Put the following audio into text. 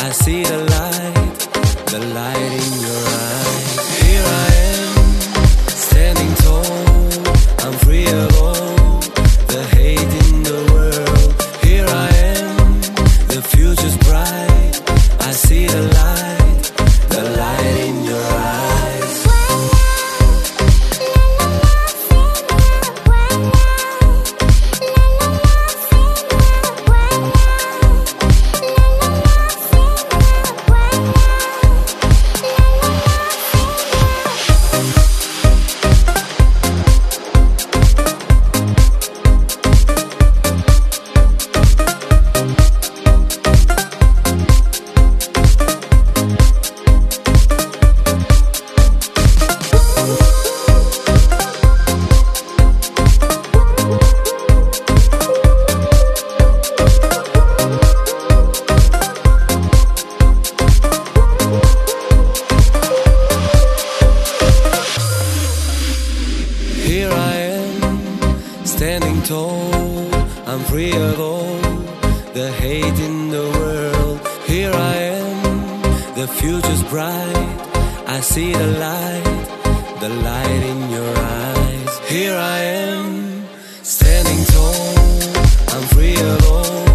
I see the light in your eyes. Here I am, standing tall, I'm free of all the hate in the world. Here I am, the future's bright, I see the light in your eyes. Here I am, standing tall, I'm free of all the hate in the world. Here I am, the future's bright, I see the light in your eyes. Here I am, standing tall, I'm free of all